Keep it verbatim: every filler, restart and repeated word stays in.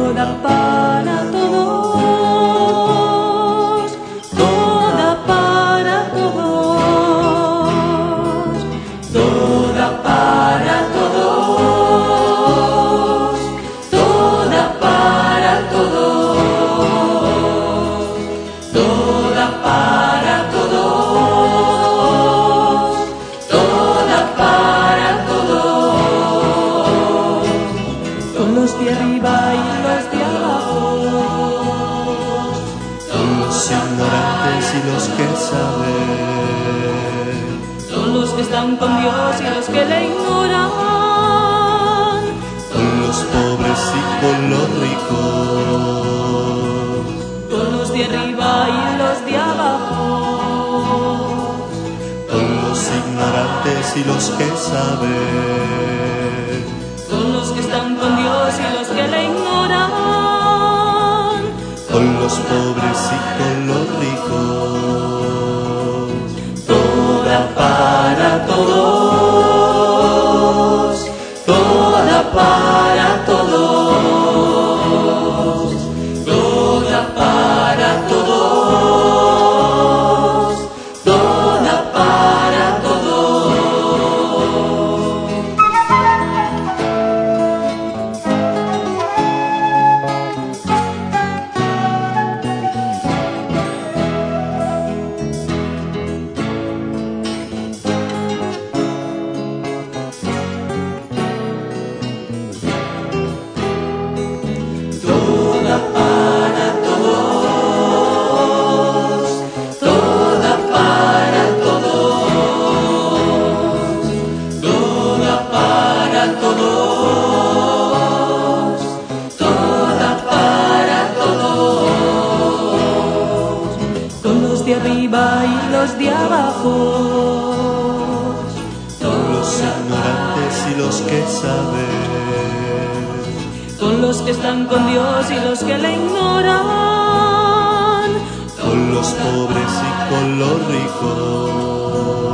toda para todos, toda para todos, toda para todos, toda para todos, toda para todos, toda para todos, con los de arriba y los de abajo, con los ignorantes y los que saben, con los que están con Dios y los que le ignoran, con los pobres y con los ricos, con los de arriba y los de abajo, con los ignorantes y los que saben, con los que están con Dios y los que le ignoran, con los pobres y con los ricos, toda para todos, toda para todos, toda para todos, toda para todos. Toda para todos, toda para todos, toda para todos, toda para todos, con los de arriba y los de abajo, con los ignorantes y los que saben, con los que están con Dios y los que le ignoran, con los pobres y con los ricos,